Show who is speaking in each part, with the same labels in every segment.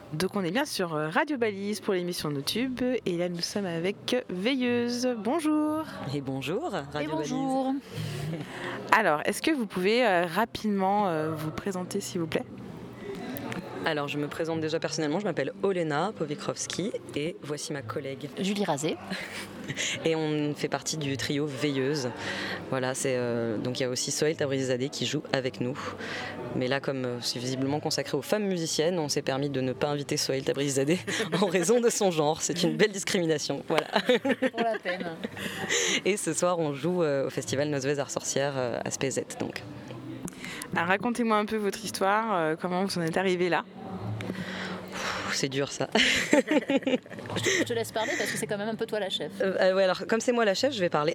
Speaker 1: Donc on est bien sur Radio Balise pour l'émission NoTube et là nous sommes avec Veilleuse. Bonjour.
Speaker 2: Et bonjour Radio
Speaker 3: bonjour.
Speaker 2: Balise.
Speaker 1: Alors, est-ce que vous pouvez rapidement vous présenter s'il vous plaît ?
Speaker 2: Alors je me présente déjà personnellement, je m'appelle Olena Powikrovski et voici ma collègue
Speaker 3: Julie Razé.
Speaker 2: Et on fait partie du trio Veilleuse. Voilà, donc il y a aussi Sohail Tabrizadeh qui joue avec nous. Mais là, comme c'est visiblement consacré aux femmes musiciennes, on s'est permis de ne pas inviter Sohail Tabrizadeh en raison de son genre. C'est une belle discrimination. Voilà.
Speaker 3: Pour la peine.
Speaker 2: Et ce soir, on joue au festival Nozvez Art Sorcière à Spezet. Donc.
Speaker 1: Alors, racontez-moi un peu votre histoire, comment vous en êtes arrivé là.
Speaker 2: C'est dur ça.
Speaker 3: Je te laisse parler parce que c'est quand même un peu toi la chef.
Speaker 2: Ouais, alors comme c'est moi la chef, je vais parler.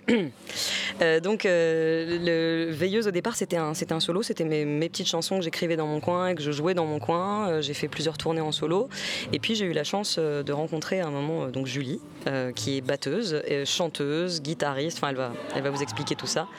Speaker 2: Le Veilleuse au départ c'était un solo, c'était mes petites chansons que j'écrivais dans mon coin et que je jouais dans mon coin. J'ai fait plusieurs tournées en solo et puis j'ai eu la chance de rencontrer à un moment donc Julie qui est batteuse, chanteuse, guitariste. Enfin elle va vous expliquer tout ça.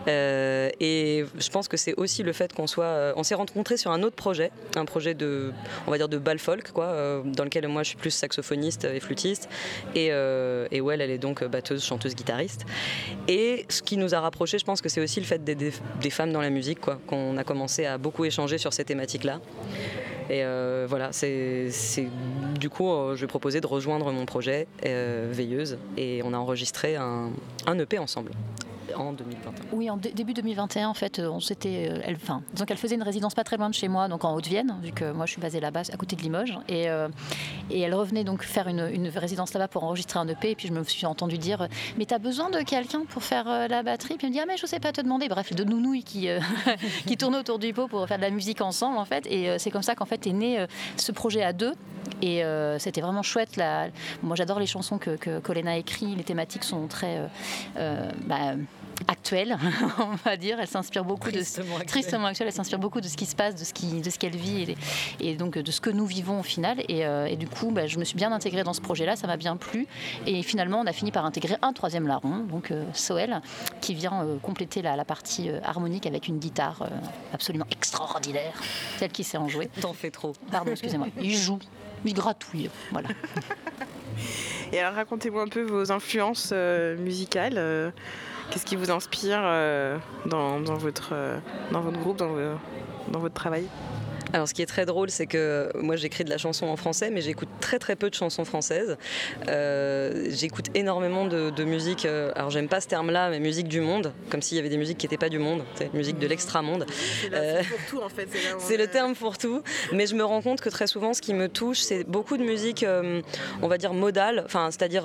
Speaker 2: Et je pense que c'est aussi le fait on s'est rencontrés sur un autre projet, un projet on va dire de bal folk quoi. Dans lequel moi je suis plus saxophoniste et flûtiste et elle est donc batteuse, chanteuse, guitariste. Et ce qui nous a rapprochés, je pense que c'est aussi le fait des femmes dans la musique quoi, qu'on a commencé à beaucoup échanger sur ces thématiques-là. Et voilà, du coup je vais proposer de rejoindre mon projet Veilleuse et on a enregistré un EP ensemble. En 2021.
Speaker 3: Oui, en début 2021, en fait, disons qu'elle faisait une résidence pas très loin de chez moi, donc en Haute-Vienne, vu que moi je suis basée là-bas, à côté de Limoges, et elle revenait donc faire une résidence là-bas pour enregistrer un EP, et puis je me suis entendue dire mais t'as besoin de quelqu'un pour faire la batterie, puis elle me dit ah mais je sais pas te demander, bref, de nounouilles qui tournaient autour du pot pour faire de la musique ensemble en fait, et c'est comme ça qu'en fait est né ce projet à deux. Et c'était vraiment chouette. Moi j'adore les chansons qu'Olena a écrites, les thématiques sont très actuelle, on va dire. Elle s'inspire beaucoup tristement actuelle. Elle s'inspire beaucoup de ce qui se passe, de ce qu'elle vit et donc de ce que nous vivons au final. Et du coup, je me suis bien intégrée dans ce projet-là, ça m'a bien plu. Et finalement, on a fini par intégrer un troisième larron, donc Sohail, qui vient compléter la partie harmonique avec une guitare absolument extraordinaire, celle qui sait en jouer.
Speaker 2: T'en fais trop.
Speaker 3: Pardon, excusez-moi. Il joue, il gratouille, voilà.
Speaker 1: Et alors, racontez-moi un peu vos influences musicales. Qu'est-ce qui vous inspire dans votre groupe, dans votre travail ?
Speaker 2: Alors ce qui est très drôle, c'est que moi j'écris de la chanson en français, mais j'écoute très très peu de chansons françaises. J'écoute énormément de musique, alors j'aime pas ce terme-là, mais musique du monde, comme s'il y avait des musiques qui n'étaient pas du monde, musique de l'extra-monde.
Speaker 1: C'est pour tout en fait.
Speaker 2: C'est le terme pour tout, mais je me rends compte que très souvent ce qui me touche, c'est beaucoup de musique, on va dire modale, enfin c'est-à-dire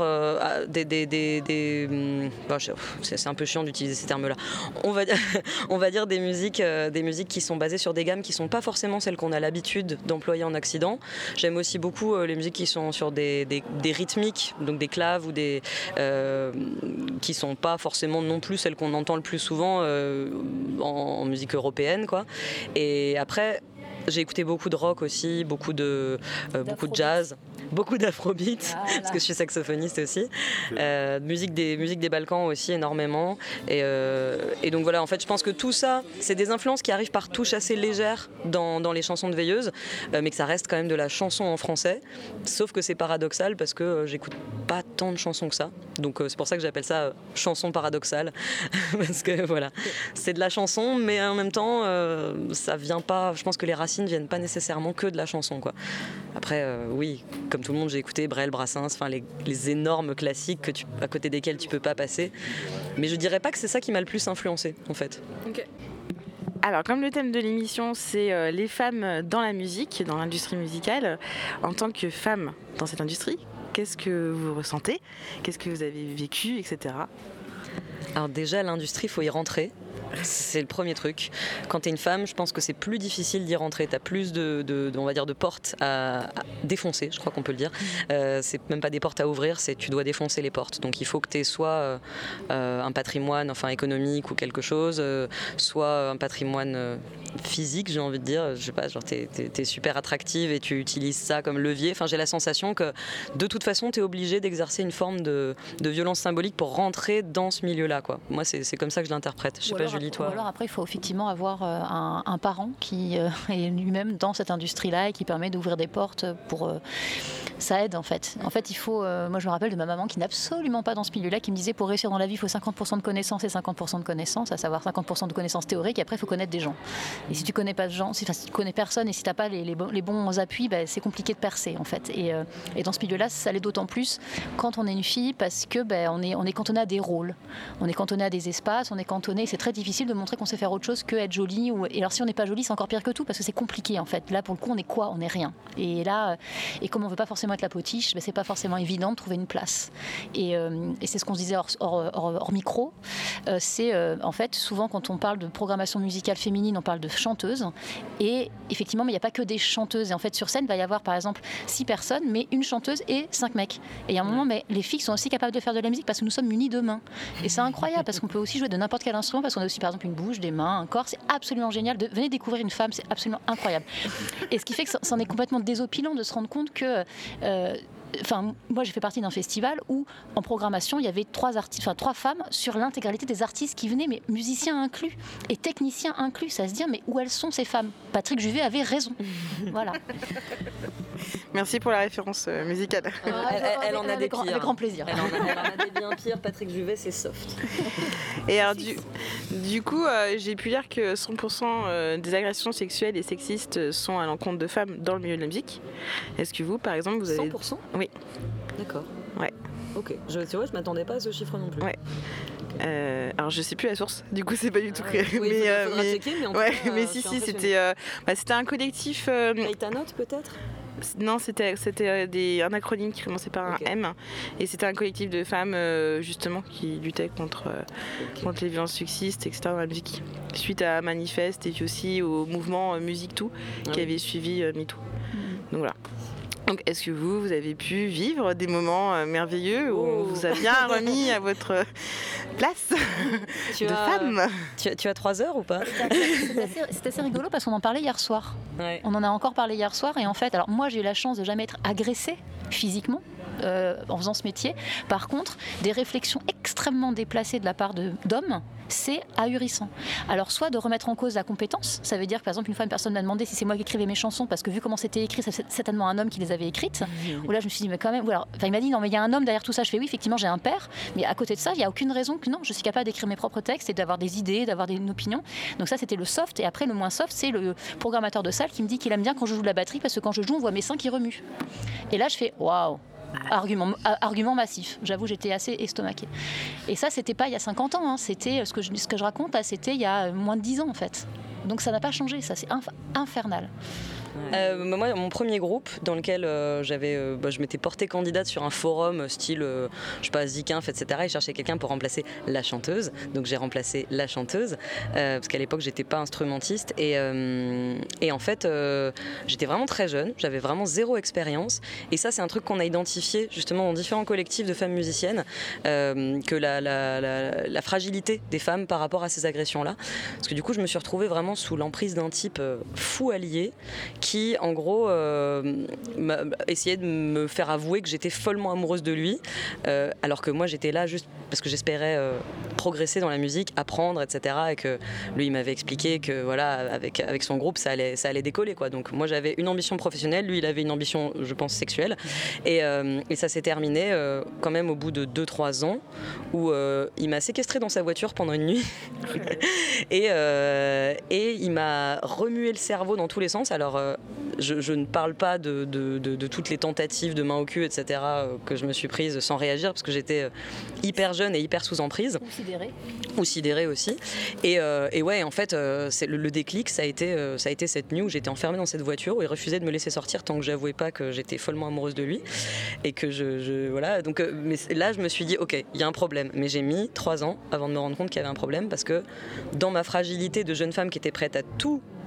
Speaker 2: c'est un peu chiant d'utiliser ces termes-là. On va dire des musiques qui sont basées sur des gammes qui sont pas forcément celles qu'on a l'habitude d'employer en Occident. J'aime aussi beaucoup les musiques qui sont sur des rythmiques, donc des claves ou qui sont pas forcément non plus celles qu'on entend le plus souvent en musique européenne, quoi. Et après, j'ai écouté beaucoup de rock aussi, beaucoup de jazz, beaucoup d'afrobeat, parce que je suis saxophoniste aussi. Musique des Balkans aussi énormément. Et donc voilà, en fait, je pense que tout ça, c'est des influences qui arrivent par touches assez légères dans les chansons de Veilleuse, mais que ça reste quand même de la chanson en français. Sauf que c'est paradoxal parce que j'écoute pas tant de chansons que ça. Donc c'est pour ça que j'appelle ça chanson paradoxale, parce que voilà, c'est de la chanson, mais en même temps, ça vient pas. Je pense que les racines viennent pas nécessairement que de la chanson, quoi. Après, oui, comme tout le monde, j'ai écouté Brel, Brassens, enfin les énormes classiques à côté desquels tu peux pas passer. Mais je dirais pas que c'est ça qui m'a le plus influencé, en fait.
Speaker 1: Okay. Alors, comme le thème de l'émission, c'est les femmes dans la musique, dans l'industrie musicale, en tant que femme dans cette industrie, qu'est-ce que vous ressentez ? Qu'est-ce que vous avez vécu, etc.
Speaker 2: Alors déjà, l'industrie, il faut y rentrer. C'est le premier truc. Quand t'es une femme, je pense que c'est plus difficile d'y rentrer. T'as plus on va dire, de portes à défoncer, je crois qu'on peut le dire. C'est même pas des portes à ouvrir, c'est tu dois défoncer les portes. Donc il faut que t'aies soit un patrimoine économique ou quelque chose, soit un patrimoine physique, j'ai envie de dire. Je sais pas, genre t'es super attractive et tu utilises ça comme levier. Enfin, j'ai la sensation que de toute façon, t'es obligé d'exercer une forme de violence symbolique pour rentrer dans ce milieu-là, quoi. Moi, c'est comme ça que je l'interprète. Je sais pas, Julie. Julie, toi?
Speaker 3: Ou alors après, il faut effectivement avoir un parent qui est lui-même dans cette industrie-là et qui permet d'ouvrir des portes pour... ça aide en fait. En fait, il faut... moi, je me rappelle de ma maman qui n'est absolument pas dans ce milieu-là, qui me disait pour réussir dans la vie, il faut 50% de connaissances et 50% de connaissances, à savoir 50% de connaissances théoriques, et après, il faut connaître des gens. Et si tu connais pas de gens, si tu connais personne et si tu n'as pas les bons appuis, c'est compliqué de percer en fait. Et dans ce milieu-là, ça l'est d'autant plus quand on est une fille, parce que on est cantonné à des rôles, on est cantonné à des espaces, on est cantonné. C'est très difficile de montrer qu'on sait faire autre chose que être jolie. Et alors si on n'est pas jolie, c'est encore pire que tout, parce que c'est compliqué en fait. Là, pour le coup, on est quoi? On est rien. Et là, comme on veut pas forcément être la potiche, c'est pas forcément évident de trouver une place. Et c'est ce qu'on se disait hors micro. C'est en fait souvent quand on parle de programmation musicale féminine, on parle de chanteuses. Et effectivement, mais il n'y a pas que des chanteuses. Et en fait, sur scène, il va y avoir par exemple 6 personnes, mais une chanteuse et 5 mecs. Et il y a un moment, mais les filles sont aussi capables de faire de la musique parce que nous sommes munis de mains. Et c'est incroyable parce qu'on peut aussi jouer de n'importe quel instrument, parce qu'on a aussi par exemple une bouche, des mains, un corps. C'est absolument génial. Venez découvrir une femme, c'est absolument incroyable. Et ce qui fait que c'en est complètement désopilant de se rendre compte que... moi j'ai fait partie d'un festival où en programmation il y avait 3 femmes sur l'intégralité des artistes qui venaient, mais musiciens inclus et techniciens inclus. Ça se dit mais où elles sont ces femmes? Patrick Juvet avait raison. Voilà.
Speaker 1: Merci pour la référence musicale.
Speaker 2: Elle en a des pires.
Speaker 3: Avec grand plaisir.
Speaker 2: Elle en a des bien pires. Patrick Juvet, c'est soft.
Speaker 1: Et alors du coup, j'ai pu lire que 100% des agressions sexuelles et sexistes sont à l'encontre de femmes dans le milieu de la musique. Est-ce que vous, par exemple, vous avez...
Speaker 2: 100%?
Speaker 1: Oui.
Speaker 2: D'accord.
Speaker 1: Ouais.
Speaker 2: Ok. Tu vois, je m'attendais pas à ce chiffre non plus.
Speaker 1: Ouais. Alors je sais plus la source, du coup c'est pas du tout clair.
Speaker 2: Oui, faudra checker, mais en tout cas,
Speaker 1: mais si c'était un collectif.
Speaker 2: Gaïtanote peut-être.
Speaker 1: Non, c'était un acronyme qui commençait par un M, et c'était un collectif de femmes justement qui luttaient contre les violences sexistes, etc. dans la musique. Suite à Manifeste et puis aussi au mouvement Musique Tout qui avait suivi MeToo. Donc voilà. Donc, est-ce que vous avez pu vivre des moments merveilleux où on vous a bien remis à votre place de femme?
Speaker 2: Tu as 3 heures ou pas?
Speaker 3: C'est assez rigolo parce qu'on en parlait hier soir. Ouais. On en a encore parlé hier soir et en fait, alors moi j'ai eu la chance de jamais être agressée physiquement. En faisant ce métier. Par contre, des réflexions extrêmement déplacées de la part d'hommes, c'est ahurissant. Alors, soit de remettre en cause la compétence, ça veut dire que par exemple, une fois, une personne m'a demandé si c'est moi qui écrivais mes chansons, parce que vu comment c'était écrit, c'est certainement un homme qui les avait écrites. Où là, je me suis dit, mais quand même, il m'a dit, non, mais il y a un homme derrière tout ça. Je fais, oui, effectivement, j'ai un père, mais à côté de ça, il n'y a aucune raison que non, je suis capable d'écrire mes propres textes et d'avoir des idées, d'avoir une opinion. Donc, ça, c'était le soft. Et après, le moins soft, c'est le programmateur de salle qui me dit qu'il aime bien quand je joue de la batterie, parce que quand je joue, on voit mes seins qui remuent. Et là, je fais, waouh! Argument massif. J'avoue, j'étais assez estomaquée. Et ça, c'était pas il y a 50 ans. Hein. C'était ce que je raconte, là, c'était il y a moins de 10 ans en fait. Donc ça n'a pas changé. Ça, c'est infernal.
Speaker 2: Moi, mon premier groupe dans lequel je m'étais portée candidate sur un forum style, je sais pas, Zikinf, etc. Et cherchais quelqu'un pour remplacer la chanteuse. Donc j'ai remplacé la chanteuse parce qu'à l'époque j'étais pas instrumentiste et en fait j'étais vraiment très jeune, j'avais vraiment 0 expérience. Et ça, c'est un truc qu'on a identifié justement dans différents collectifs de femmes musiciennes, que la fragilité des femmes par rapport à ces agressions-là. Parce que du coup, je me suis retrouvée vraiment sous l'emprise d'un type fou allié qui, en gros, essayait de me faire avouer que j'étais follement amoureuse de lui, alors que moi, j'étais là juste parce que j'espérais progresser dans la musique, apprendre, etc. Et que lui, il m'avait expliqué que, voilà, avec son groupe, ça allait décoller, quoi. Donc, moi, j'avais une ambition professionnelle, lui, il avait une ambition, je pense, sexuelle. Et ça s'est terminé quand même au bout de 2-3 ans, où il m'a séquestrée dans sa voiture pendant une nuit. Et il m'a remué le cerveau dans tous les sens. Alors, je ne parle pas de toutes les tentatives de main au cul, etc., que je me suis prise sans réagir, parce que j'étais hyper jeune et hyper sous emprise. Ou sidérée aussi. Et ouais, en fait, le déclic, ça a été cette nuit où j'étais enfermée dans cette voiture, où il refusait de me laisser sortir tant que j'avouais pas que j'étais follement amoureuse de lui. Et que voilà. Donc, mais là, je me suis dit, ok, il y a un problème. Mais j'ai mis 3 ans avant de me rendre compte qu'il y avait un problème, parce que dans ma fragilité de jeune femme qui était prête à tout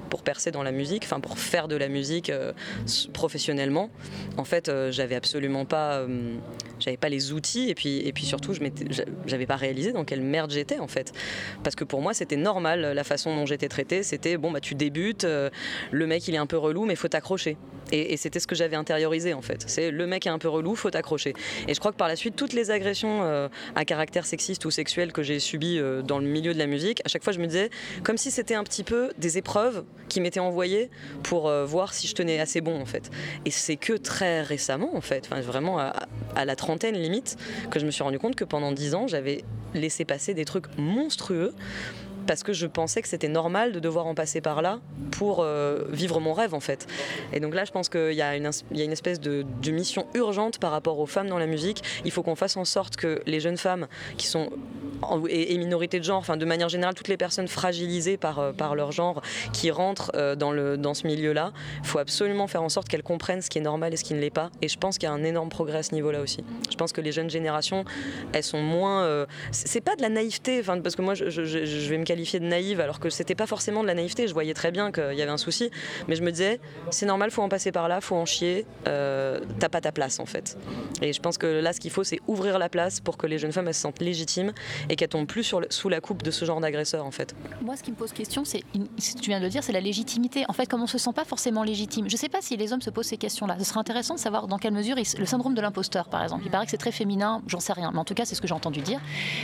Speaker 2: pour percer dans la musique, enfin pour faire de la musique professionnellement. En fait, j'avais absolument pas, j'avais pas les outils et puis surtout j'avais pas réalisé dans quelle merde j'étais en fait. Parce que pour moi c'était normal la façon dont j'étais traitée, c'était bon bah tu débutes, le mec il est un peu relou mais faut t'accrocher. Et c'était ce que j'avais intériorisé en fait. C'est le mec est un peu relou, faut t'accrocher. Et je crois que par la suite, toutes les agressions à caractère sexiste ou sexuel que j'ai subies dans le milieu de la musique, à chaque fois je me disais, comme si c'était un petit peu des épreuves qui m'étaient envoyées pour voir si je tenais assez bon en fait. Et c'est que très récemment en fait, enfin, vraiment à la trentaine limite, que je me suis rendu compte que pendant 10 ans, j'avais laissé passer des trucs monstrueux parce que je pensais que c'était normal de devoir en passer par là pour vivre mon rêve en fait. Et donc là je pense qu'il y a une espèce de mission urgente par rapport aux femmes dans la musique. Il faut qu'on fasse en sorte que les jeunes femmes qui sont et minorités de genre, enfin de manière générale toutes les personnes fragilisées par leur genre qui rentrent dans ce milieu-là, il faut absolument faire en sorte qu'elles comprennent ce qui est normal et ce qui ne l'est pas. Et je pense qu'il y a un énorme progrès à ce niveau-là aussi. Je pense que les jeunes générations, elles sont moins... c'est pas de la naïveté, parce que moi je vais me qualifier de naïve alors que c'était pas forcément de la naïveté, je voyais très bien qu'il y avait un souci, mais je me disais c'est normal, faut en passer par là, faut en chier, t'as pas ta place en fait. Et je pense que là ce qu'il faut c'est ouvrir la place pour que les jeunes femmes elles se sentent légitimes et qu'elles tombent plus sous la coupe de ce genre d'agresseur en fait.
Speaker 3: Moi ce qui me pose question c'est, tu viens de le dire, c'est la légitimité. En fait comme on se sent pas forcément légitime, je sais pas si les hommes se posent ces questions là, ce serait intéressant de savoir dans quelle mesure le syndrome de l'imposteur par exemple, il paraît que c'est très féminin, j'en sais rien, mais en tout cas c'est ce que j'ai entendu dire.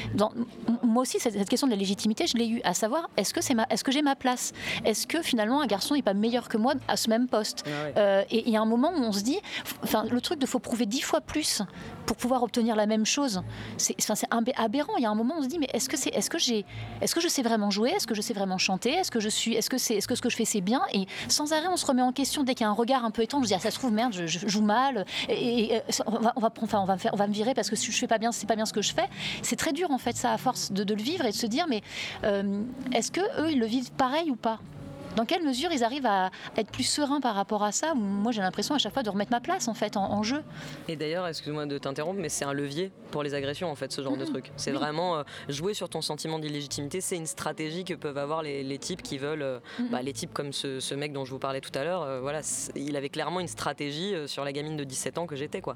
Speaker 3: Moi aussi cette question de la légitimité je l'ai eu, à savoir est-ce que j'ai ma place, est-ce que finalement un garçon n'est pas meilleur que moi à ce même poste. Et il y a un moment où on se dit, le truc de faut prouver 10 fois plus pour pouvoir obtenir la même chose, c'est aberrant. Il y a un moment où on se dit mais est-ce que je sais vraiment jouer, est-ce que je sais vraiment chanter, est-ce que ce que je fais c'est bien, et sans arrêt on se remet en question dès qu'il y a un regard un peu étrange, je dis ça se trouve merde je joue mal et on va me virer parce que je fais pas bien, c'est pas bien ce que je fais. C'est très dur en fait ça à force de le vivre et de se dire mais est-ce que eux ils le vivent pareil ou pas? Dans quelle mesure ils arrivent à être plus sereins par rapport à ça? Moi j'ai l'impression à chaque fois de remettre ma place en fait en jeu.
Speaker 2: Et d'ailleurs, excuse-moi de t'interrompre, mais c'est un levier pour les agressions en fait, ce genre de truc. C'est vraiment jouer sur ton sentiment d'illégitimité, c'est une stratégie que peuvent avoir les types qui veulent, les types comme ce mec dont je vous parlais tout à l'heure, il avait clairement une stratégie sur la gamine de 17 ans que j'étais quoi.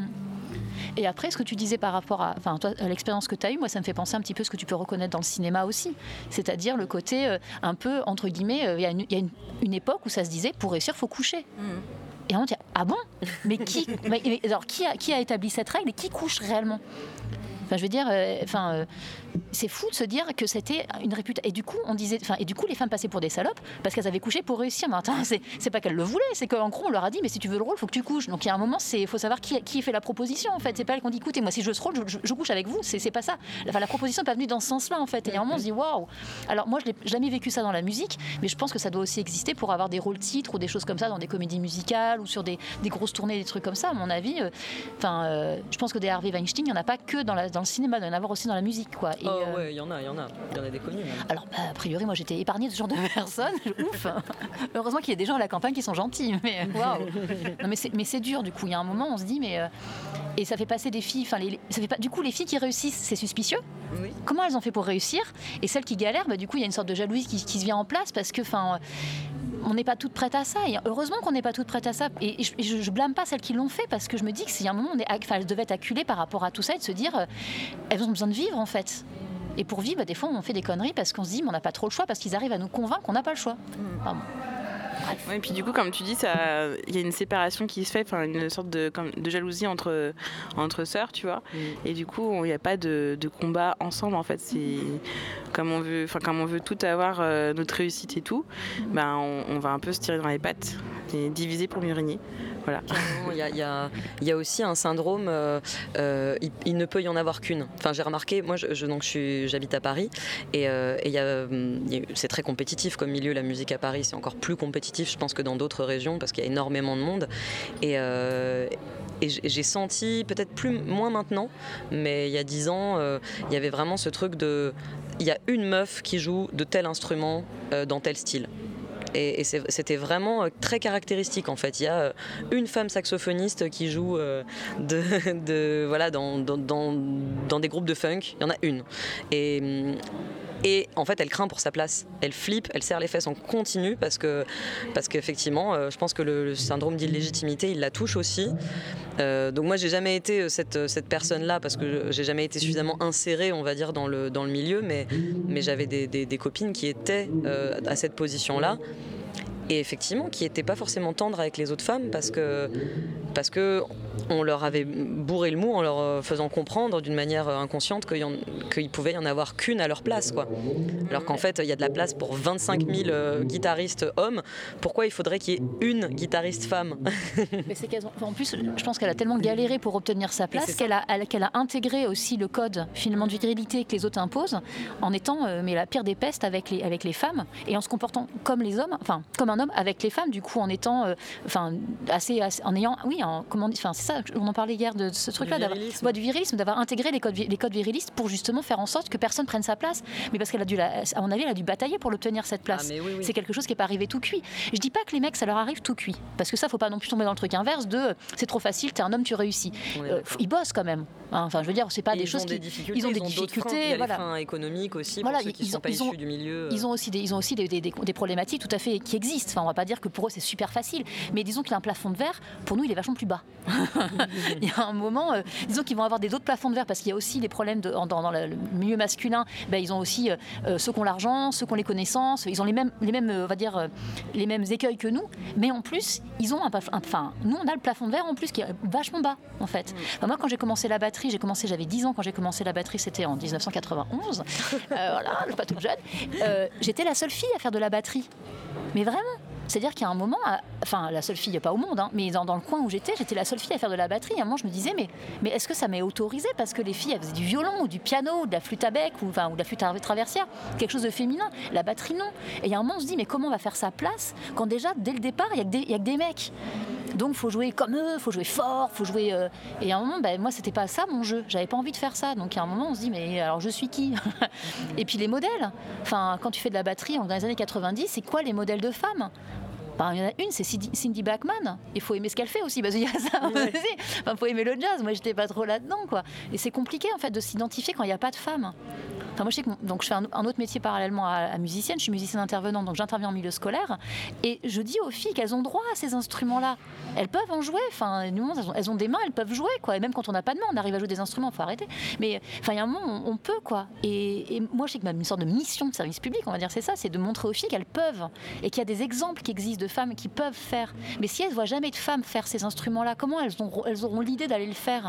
Speaker 3: Et après, ce que tu disais par rapport à l'expérience que tu as eue, moi ça me fait penser un petit peu ce que tu peux reconnaître dans le cinéma aussi. C'est-à-dire le côté un peu, entre guillemets, il y a une époque où ça se disait, pour réussir, il faut coucher. Et on dit, ah bon? Mais qui a établi cette règle et qui couche réellement? Enfin, je veux dire, c'est fou de se dire que c'était une réputation. Et du coup, les femmes passaient pour des salopes parce qu'elles avaient couché pour réussir. Mais attends, c'est pas qu'elles le voulaient, c'est qu'en gros, on leur a dit, mais si tu veux le rôle, il faut que tu couches. Donc il y a un moment, il faut savoir qui fait la proposition en fait. C'est pas elles qu'on dit, écoutez, moi si je veux ce rôle, je couche avec vous. C'est pas ça. La proposition n'est pas venue dans ce sens-là en fait. Et à un moment, on se dit, waouh. Alors moi, je n'ai jamais vécu ça dans la musique, mais je pense que ça doit aussi exister pour avoir des rôles titres ou des choses comme ça dans des comédies musicales ou sur des grosses tournées, des trucs comme ça. À mon avis, je pense que des Harvey Weinstein, il n'y en a pas que dans le cinéma, il doit y en avoir aussi dans la musique, quoi. Et,
Speaker 2: ouais, il y en a des connus. Même.
Speaker 3: Alors, a priori, moi, j'étais épargnée de ce genre de personnes. Ouf. Heureusement qu'il y a des gens à la campagne qui sont gentils. Mais waouh. Non, mais c'est dur. Du coup, il y a un moment, on se dit, mais et ça fait passer des filles. Du coup, les filles qui réussissent, c'est suspicieux. Oui. Comment elles ont fait pour réussir? Et celles qui galèrent, du coup, il y a une sorte de jalousie qui se vient en place parce que, on n'est pas toutes prêtes à ça. Et heureusement qu'on n'est pas toutes prêtes à ça. Et je blâme pas celles qui l'ont fait parce que je me dis que s'il y a un moment, elles devaient être acculées par rapport à tout ça et de se dire, elles ont besoin de vivre en fait. Et pour vivre, des fois, on fait des conneries parce qu'on se dit, mais on n'a pas trop le choix parce qu'ils arrivent à nous convaincre qu'on n'a pas le choix. Pardon.
Speaker 1: Ouais, et puis du coup, comme tu dis, il y a une séparation qui se fait, une sorte de jalousie entre sœurs, tu vois. Et du coup, il n'y a pas de combat ensemble. En fait, c'est comme on veut tout avoir notre réussite et tout. On va un peu se tirer dans les pattes et diviser pour mieux régner. Voilà.
Speaker 2: Il y a aussi un syndrome, il ne peut y en avoir qu'une. Enfin, j'ai remarqué, moi j'habite à Paris et c'est très compétitif comme milieu, la musique à Paris, c'est encore plus compétitif je pense que dans d'autres régions parce qu'il y a énormément de monde et j'ai senti, peut-être moins maintenant, mais il y a 10 ans, il y avait vraiment ce truc il y a une meuf qui joue de tel instrument dans tel style. Et c'était vraiment très caractéristique en fait. Il y a une femme saxophoniste qui joue dans des groupes de funk. Il y en a une. Et en fait, elle craint pour sa place. Elle flippe, elle serre les fesses en continu parce qu'effectivement, je pense que le syndrome d'illégitimité, il la touche aussi. Donc moi, j'ai jamais été cette personne-là parce que j'ai jamais été suffisamment insérée, on va dire, dans le milieu, mais j'avais des copines qui étaient à cette position-là. Et effectivement, qui n'étaient pas forcément tendres avec les autres femmes parce que on leur avait bourré le mou en leur faisant comprendre d'une manière inconsciente qu'il pouvait y en avoir qu'une à leur place, quoi. Alors qu'en fait, il y a de la place pour 25 000 guitaristes hommes. Pourquoi il faudrait qu'il y ait une guitariste femme?
Speaker 3: Mais c'est en plus, je pense qu'elle a tellement galéré pour obtenir sa place qu'elle a intégré aussi le code finalement de virilité que les autres imposent en étant mais la pire des pestes avec les femmes et en se comportant comme les hommes, enfin comme un homme avec les femmes, du coup en étant en ayant c'est ça, on en parlait hier de ce truc-là, du virilisme, d'avoir intégré les codes virilistes pour justement faire en sorte que personne prenne sa place. Mais parce qu'elle à mon avis, elle a dû batailler pour l'obtenir cette place. Oui. C'est quelque chose qui n'est pas arrivé tout cuit. Je dis pas que les mecs, ça leur arrive tout cuit, parce que ça, faut pas non plus tomber dans le truc inverse de c'est trop facile, t'es un homme, tu réussis. Ils bossent quand même. Enfin, je veux dire, c'est pas des choses
Speaker 2: ils ont des difficultés. Il y a les freins économiques aussi pour ceux qui ne sont pas issus du milieu.
Speaker 3: Ils ont aussi des problématiques tout à fait qui existent. Enfin, on va pas dire que pour eux c'est super facile, mais disons qu'il y a un plafond de verre. Pour nous, il est vachement plus bas. Il y a un moment, disons qu'ils vont avoir des autres plafonds de verre parce qu'il y a aussi des problèmes dans le milieu masculin. Ils ont aussi ceux qui ont l'argent, ceux qui ont les connaissances. Ils ont les mêmes, on va dire, les mêmes écueils que nous, mais en plus, ils ont nous on a le plafond de verre en plus qui est vachement bas en fait. Enfin, moi, quand j'ai commencé la batterie, j'avais 10 ans quand j'ai commencé la batterie, c'était en 1991. Voilà, je suis pas toute jeune. J'étais la seule fille à faire de la batterie, mais vraiment. C'est-à-dire qu'il y a un moment, la seule fille, pas au monde, mais dans le coin où j'étais la seule fille à faire de la batterie. À un moment, je me disais, mais est-ce que ça m'est autorisé parce que les filles, elles faisaient du violon ou du piano ou de la flûte à bec ou de la flûte traversière, quelque chose de féminin. La batterie, non. Et il y a un moment, on se dit, mais comment on va faire sa place quand déjà, dès le départ, il y a que des mecs. Donc, il faut jouer comme eux, il faut jouer fort, il faut jouer... Et à un moment, moi, c'était pas ça mon jeu. J'avais pas envie de faire ça. Donc, à un moment, on se dit, mais alors, je suis qui? Et puis, les modèles. Enfin, quand tu fais de la batterie dans les années 90, c'est quoi les modèles de femmes? Il y en a une, c'est Cindy Bachman. Il faut aimer ce qu'elle fait aussi, parce qu'il y a ça. Il faut aimer le jazz. Moi, j'étais pas trop là-dedans, quoi. Et c'est compliqué, en fait, de s'identifier quand il n'y a pas de femmes. Moi, je sais que je fais un autre métier parallèlement à musicienne. Je suis musicienne intervenante, donc j'interviens en milieu scolaire. Et je dis aux filles qu'elles ont droit à ces instruments-là. Elles peuvent en jouer. Elles ont des mains, elles peuvent jouer, quoi. Et même quand on n'a pas de main, on arrive à jouer des instruments. Il faut arrêter. Mais il y a un moment, on peut, quoi. Et moi, je sais que une sorte de mission de service public, on va dire, c'est ça, c'est de montrer aux filles qu'elles peuvent et qu'il y a des exemples qui existent de femmes qui peuvent faire. Mais si elles ne voient jamais de femmes faire ces instruments-là, comment elles auront l'idée d'aller le faire?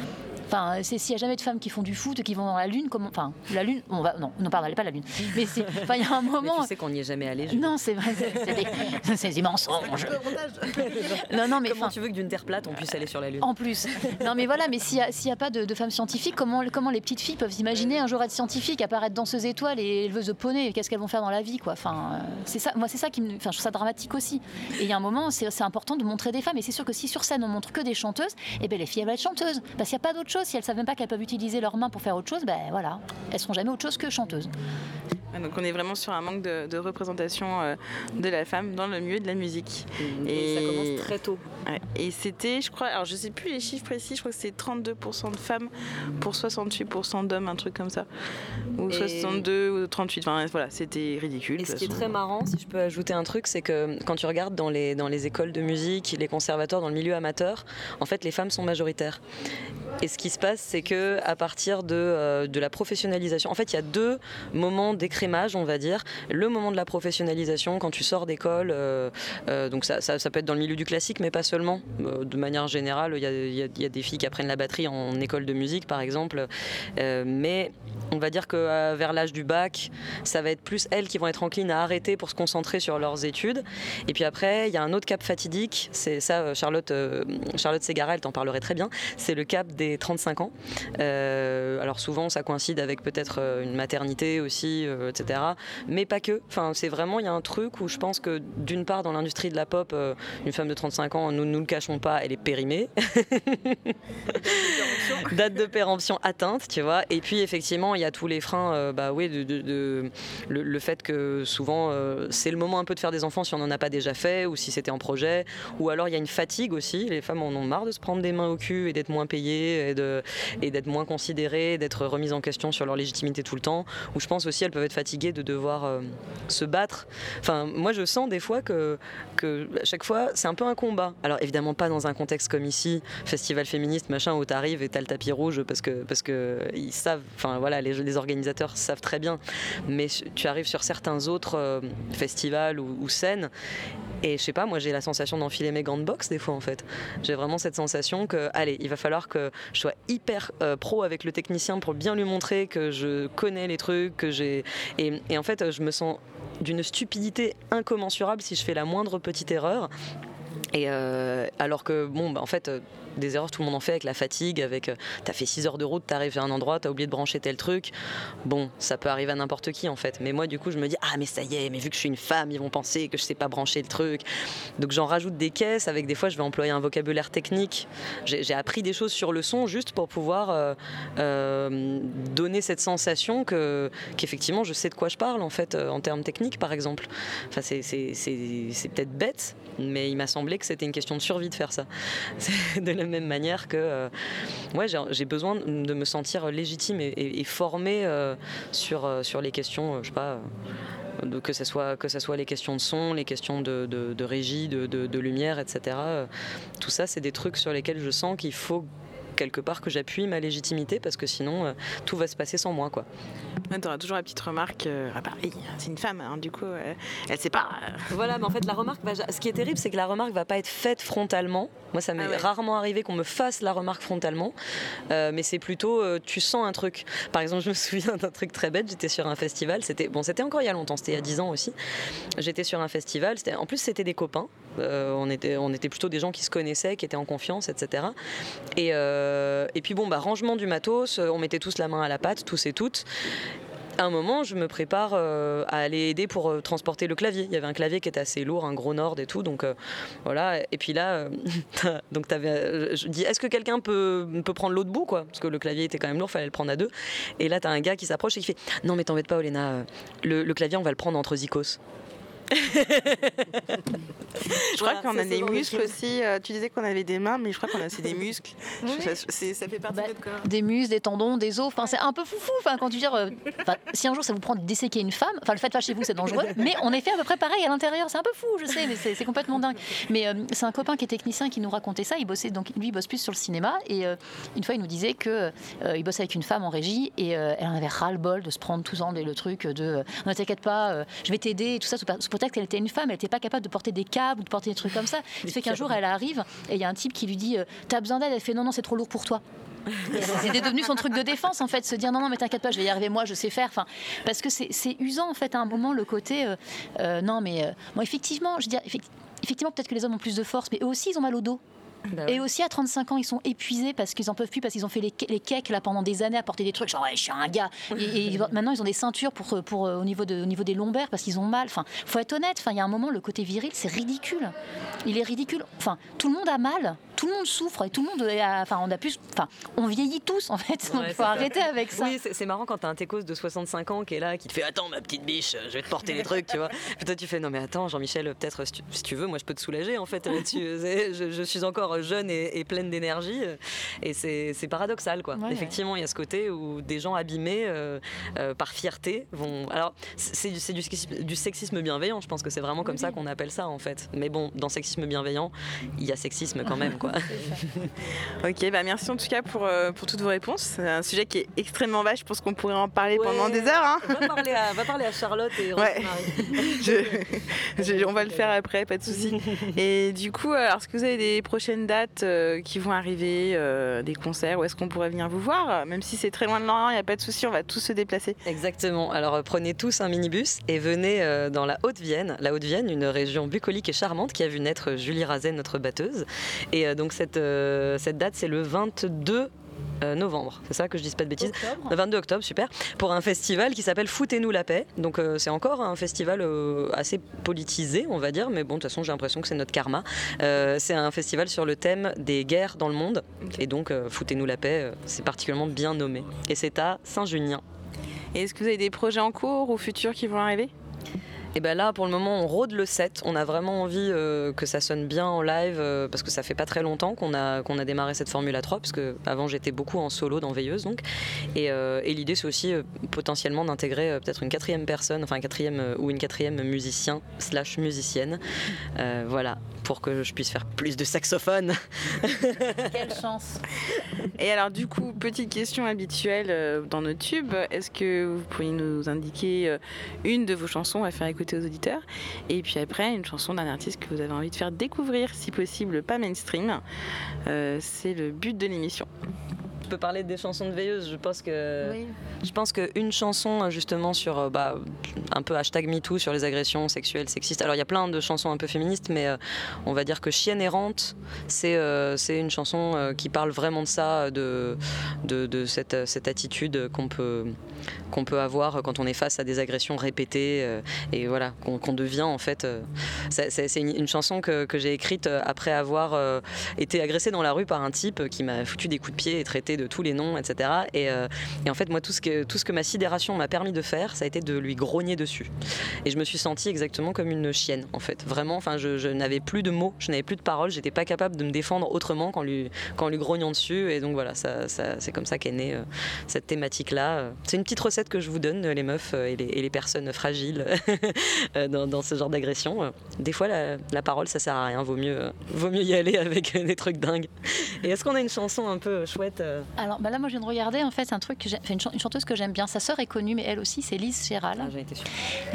Speaker 3: S'il n'y a jamais de femmes qui font du foot, qui vont dans la Lune, la Lune, pardon, pas la Lune. Mais il y a un moment.
Speaker 2: Mais tu sais qu'on n'y est jamais allé.
Speaker 3: Non, c'est vrai, c'est des mensonges. Non, mais
Speaker 2: comment tu veux que d'une terre plate on puisse aller sur la Lune?
Speaker 3: En plus. Non, mais voilà, mais s'il n'y a pas de femmes scientifiques, comment les petites filles peuvent imaginer un jour être scientifiques, apparaître danseuses étoiles et éleveuses de poneys? Qu'est-ce qu'elles vont faire dans la vie, quoi? C'est ça. Moi, c'est ça je trouve ça dramatique aussi. Et il y a un moment, c'est important de montrer des femmes. Et c'est sûr que si sur scène on montre que des chanteuses, les filles elles vont être chanteuses, parce qu'il n'y a pas d'autre chose. Si elles ne savent même pas qu'elles peuvent utiliser leurs mains pour faire autre chose, voilà, elles ne seront jamais autre chose que chanteuses.
Speaker 1: Donc on est vraiment sur un manque de représentation de la femme dans le milieu de la musique.
Speaker 2: Et ça commence très tôt.
Speaker 1: Ouais. Et c'était, je crois, alors je ne sais plus les chiffres précis, je crois que c'est 32% de femmes pour 68% d'hommes, un truc comme ça. Ou 62 ou 38, voilà, c'était ridicule.
Speaker 2: Et ce qui est très marrant, si je peux ajouter un truc, c'est que quand tu regardes dans les écoles de musique, les conservatoires, dans le milieu amateur, en fait les femmes sont majoritaires. Et ce qui se passe, c'est que à partir de la professionnalisation, en fait, il y a deux moments d'écrémage, on va dire. Le moment de la professionnalisation, quand tu sors d'école, donc ça peut être dans le milieu du classique, mais pas seulement. De manière générale, il y a des filles qui apprennent la batterie en école de musique, par exemple. Mais on va dire que vers l'âge du bac, ça va être plus elles qui vont être enclines à arrêter pour se concentrer sur leurs études. Et puis après, il y a un autre cap fatidique. C'est ça, Charlotte Ségara, elle t'en parlerait très bien. C'est le cap des 35 ans. Alors souvent, ça coïncide avec peut-être une maternité aussi, etc. Mais pas que. C'est vraiment, il y a un truc où je pense que d'une part, dans l'industrie de la pop, une femme de 35 ans, nous ne le cachons pas, elle est périmée. Date de péremption atteinte, tu vois. Et puis effectivement, il y a tous les freins, le fait que souvent, c'est le moment un peu de faire des enfants si on n'en a pas déjà fait ou si c'était en projet. Ou alors il y a une fatigue aussi. Les femmes en ont marre de se prendre des mains au cul et d'être moins payées et d'être moins considérées, d'être remises en question sur leur légitimité tout le temps. Ou je pense aussi elles peuvent être fatigué de devoir se battre. Enfin, moi je sens des fois que à chaque fois c'est un peu un combat. Alors évidemment pas dans un contexte comme ici, festival féministe machin, où t'arrives et t'as le tapis rouge parce que ils savent, enfin voilà, les organisateurs savent très bien. Mais tu arrives sur certains autres festivals ou scènes. Et je sais pas, moi j'ai la sensation d'enfiler mes gants de boxe des fois en fait. J'ai vraiment cette sensation que, allez, il va falloir que je sois hyper pro avec le technicien pour bien lui montrer que je connais les trucs, que j'ai... Et en fait, je me sens d'une stupidité incommensurable si je fais la moindre petite erreur. Et alors que, bon, en fait... des erreurs, tout le monde en fait avec la fatigue, avec t'as fait 6 heures de route, t'arrives à un endroit, t'as oublié de brancher tel truc. Bon, ça peut arriver à n'importe qui en fait. Mais moi, du coup, je me dis, ah, mais ça y est, mais vu que je suis une femme, ils vont penser que je sais pas brancher le truc. Donc j'en rajoute des caisses, avec des fois, je vais employer un vocabulaire technique. J'ai appris des choses sur le son juste pour pouvoir donner cette sensation qu'effectivement, je sais de quoi je parle en fait, en termes techniques par exemple. Enfin, c'est peut-être bête, mais il m'a semblé que c'était une question de survie de faire ça. De la même manière que ouais, j'ai besoin de me sentir légitime et formée sur les questions, je sais pas, que ce soit les questions de son, les questions de régie, de lumière, etc. Tout ça, c'est des trucs sur lesquels je sens qu'il faut quelque part que j'appuie ma légitimité, parce que sinon tout va se passer sans moi, quoi.
Speaker 1: Tu auras toujours la petite remarque, ah bah oui, c'est une femme, hein, du coup elle sait pas.
Speaker 2: Voilà, mais en fait la remarque ce qui est terrible, c'est que la remarque va pas être faite frontalement. Moi, ça m'est rarement arrivé qu'on me fasse la remarque frontalement, mais c'est plutôt tu sens un truc. Par exemple, je me souviens d'un truc très bête. J'étais sur un festival, c'était encore il y a longtemps, c'était il y a 10 ans aussi. J'étais sur un festival, en plus c'était des copains, on était plutôt des gens qui se connaissaient, qui étaient en confiance, etc. Et puis bon, rangement du matos, on mettait tous la main à la pâte, tous et toutes. À un moment, je me prépare à aller aider pour transporter le clavier. Il y avait un clavier qui était assez lourd, un gros Nord et tout, donc voilà. Et puis là, je dis, est-ce que quelqu'un peut prendre l'autre bout, quoi, parce que le clavier était quand même lourd, fallait le prendre à deux. Et là, t'as un gars qui s'approche et qui fait, non mais t'embête pas, Olena, le clavier, on va le prendre entre zikos.
Speaker 1: Je crois qu'on a des muscles aussi. Tu disais qu'on avait des mains, mais je crois qu'on a aussi des muscles.
Speaker 3: Oui.
Speaker 1: Ça fait partie de notre corps.
Speaker 3: Des muscles, des tendons, des os. Enfin, c'est un peu foufou. Enfin, quand tu dis, si un jour ça vous prend de disséquer une femme, enfin, le faites pas chez vous, c'est dangereux. Mais on est fait à peu près pareil à l'intérieur. C'est un peu fou, je sais, mais c'est complètement dingue. Mais c'est un copain qui est technicien qui nous racontait ça. Il bosse plus sur le cinéma. Et une fois, il nous disait que il bossait avec une femme en régie et elle en avait ras-le-bol de se prendre tout le truc de non, t'inquiète pas, je vais t'aider et tout ça. Peut-être qu'elle était une femme, elle n'était pas capable de porter des câbles ou de porter des trucs comme ça. Ce qui fait qu'un jour elle arrive et il y a un type qui lui dit t'as besoin d'aide, elle fait non c'est trop lourd pour toi. C'était devenu son truc de défense en fait, se dire non mais t'inquiète pas, je vais y arriver, moi je sais faire. Enfin, parce que c'est usant en fait à un moment le côté non mais bon, effectivement je veux dire effectivement peut-être que les hommes ont plus de force, mais eux aussi ils ont mal au dos. Bah ouais. Et aussi à 35 ans ils sont épuisés parce qu'ils en peuvent plus, parce qu'ils ont fait les cakes là pendant des années à porter des trucs genre ouais je suis un gars et maintenant ils ont des ceintures pour au niveau des lombaires parce qu'ils ont mal. Enfin faut être honnête, enfin il y a un moment le côté viril c'est ridicule, il est ridicule. Enfin tout le monde a mal, tout le monde souffre et tout le monde on vieillit tous en fait, donc il faut arrêter avec ça.
Speaker 2: Oui, c'est marrant quand t'as un técos de 65 ans qui est là, qui te fait attends ma petite biche, je vais te porter les trucs, tu vois. Puis toi tu fais non mais attends Jean-Michel, peut-être si tu veux moi je peux te soulager en fait là-dessus. Je suis encore jeune et pleine d'énergie et c'est paradoxal quoi. Ouais, effectivement, il y a ce côté où des gens abîmés par fierté vont... Alors c'est du sexisme bienveillant, je pense que c'est vraiment comme ça qu'on appelle ça en fait. Mais bon, dans sexisme bienveillant, il y a sexisme quand même quoi.
Speaker 1: Ok, merci en tout cas pour toutes vos réponses. C'est un sujet qui est extrêmement vaste, je pense qu'on pourrait en parler pendant des heures. Hein.
Speaker 2: Va parler à Charlotte et Rosemary.
Speaker 1: On va le faire après, pas de souci. Et du coup, est-ce que vous avez des prochaines dates qui vont arriver, des concerts, où est-ce qu'on pourrait venir vous voir? Même si c'est très loin de Lorient, il n'y a pas de souci, on va tous se déplacer.
Speaker 2: Exactement, alors prenez tous un minibus et venez dans la Haute-Vienne. La Haute-Vienne, une région bucolique et charmante qui a vu naître Julie Razet, notre batteuse. Et donc cette date, c'est le 22 novembre, c'est ça que je dise pas de bêtises. Le 22 octobre, super, pour un festival qui s'appelle Foutez-nous la paix. Donc c'est encore un festival assez politisé, on va dire, mais bon, de toute façon, j'ai l'impression que c'est notre karma. C'est un festival sur le thème des guerres dans le monde. Okay. Et donc Foutez-nous la paix, c'est particulièrement bien nommé. Et c'est à Saint-Junien.
Speaker 1: Et est-ce que vous avez des projets en cours ou futurs qui vont arriver ?
Speaker 2: Et ben là, pour le moment, on rôde le set. On a vraiment envie que ça sonne bien en live parce que ça fait pas très longtemps qu'on a démarré cette Formule 3, parce que avant j'étais beaucoup en solo dans Veilleuse, donc. Et l'idée, c'est aussi potentiellement d'intégrer peut-être une quatrième personne, enfin un quatrième ou une quatrième musicien/musicienne, voilà, pour que je puisse faire plus de saxophone.
Speaker 3: Quelle chance.
Speaker 1: Et alors du coup, petite question habituelle dans nos tubes, est-ce que vous pourriez nous indiquer une de vos chansons à faire écouter aux auditeurs, et puis après une chanson d'un artiste que vous avez envie de faire découvrir, si possible pas mainstream, c'est le but de l'émission.
Speaker 2: Je peux parler des chansons de Veilleuse. Je pense
Speaker 3: Oui.
Speaker 2: qu'une chanson justement sur un peu #MeToo sur les agressions sexuelles, sexistes. Alors il y a plein de chansons un peu féministes, mais on va dire que Chienne errante, c'est une chanson qui parle vraiment de ça, de cette attitude qu'on peut avoir quand on est face à des agressions répétées et voilà, qu'on devient en fait. C'est une chanson que j'ai écrite après avoir été agressée dans la rue par un type qui m'a foutu des coups de pied et traité de tous les noms, etc. Et en fait, moi, tout ce que ma sidération m'a permis de faire, ça a été de lui grogner dessus. Et je me suis sentie exactement comme une chienne, en fait. Vraiment, enfin, je n'avais plus de mots, je n'avais plus de paroles, j'étais pas capable de me défendre autrement qu'en lui grognant dessus. Et donc voilà, c'est comme ça qu'est née cette thématique-là. C'est une petite recette que je vous donne, les meufs et les personnes fragiles dans ce genre d'agression. Des fois, la parole, ça sert à rien. Vaut mieux y aller avec des trucs dingues. Et est-ce qu'on a une chanson un peu chouette
Speaker 3: Alors là, moi, je viens de regarder, en fait, c'est un truc une chanteuse que j'aime bien. Sa sœur est connue, mais elle aussi, c'est Lise Chéral.
Speaker 2: Ah, j'ai été sûre.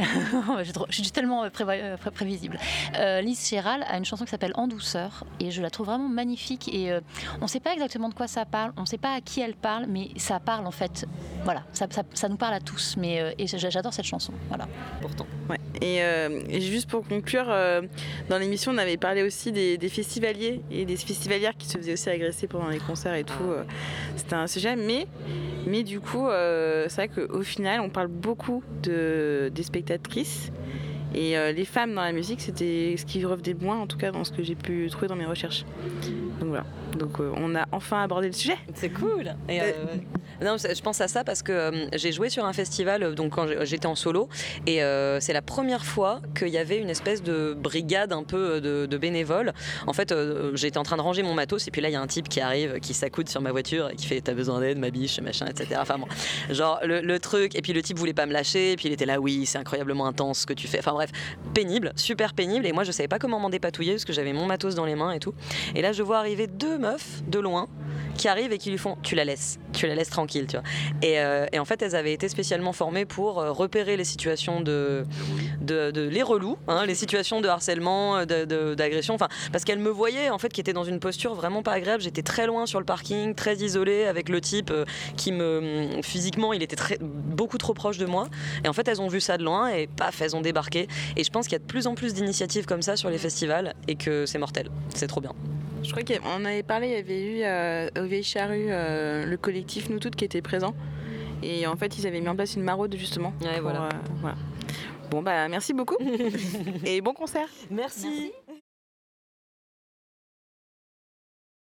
Speaker 3: Je suis tellement prévisible. Lise Chéral a une chanson qui s'appelle En douceur, et je la trouve vraiment magnifique. Et on ne sait pas exactement de quoi ça parle, on ne sait pas à qui elle parle, mais ça parle en fait. Voilà, ça nous parle à tous. Et j'adore cette chanson. Voilà.
Speaker 2: Pourtant.
Speaker 1: Ouais. Et juste pour conclure, dans l'émission, on avait parlé aussi des festivaliers et des festivalières qui se faisaient aussi agresser pendant les concerts et tout. C'était un sujet, mais du coup, c'est vrai qu'au final, on parle beaucoup des spectatrices. Et les femmes dans la musique, c'était ce qui revenait moins, en tout cas dans ce que j'ai pu trouver dans mes recherches. Donc voilà. Donc on a enfin abordé le sujet.
Speaker 2: C'est cool. Et non, je pense à ça parce que j'ai joué sur un festival donc quand j'étais en solo, et c'est la première fois qu'il y avait une espèce de brigade un peu de bénévoles. En fait, j'étais en train de ranger mon matos, et puis là il y a un type qui arrive, qui s'accoude sur ma voiture et qui fait « t'as besoin d'aide, ma biche, machin, etc. » Enfin bon, genre le truc. Et puis le type voulait pas me lâcher, et puis il était là « oui, c'est incroyablement intense ce que tu fais. » Enfin bref, pénible, super pénible. Et moi je savais pas comment m'en dépatouiller parce que j'avais mon matos dans les mains et tout. Et là je vois arriver deux meufs de loin qui arrivent et qui lui font « tu la laisses tranquille, tu vois. » Et en fait, elles avaient été spécialement formées pour repérer les situations de les relous, hein, les situations de harcèlement, d'agression, enfin, parce qu'elles me voyaient en fait qui était dans une posture vraiment pas agréable. J'étais très loin sur le parking, très isolée avec le type qui physiquement, il était beaucoup trop proche de moi. Et en fait, elles ont vu ça de loin et paf, elles ont débarqué. Et je pense qu'il y a de plus en plus d'initiatives comme ça sur les festivals et que c'est mortel. C'est trop bien.
Speaker 1: Je crois qu'on avait parlé, il y avait eu au Vieille Charrue le collectif Nous Toutes qui était présent. Et en fait, ils avaient mis en place une maraude justement.
Speaker 2: Ouais, voilà.
Speaker 1: Voilà. Bon, bah merci beaucoup et bon concert.
Speaker 2: Merci.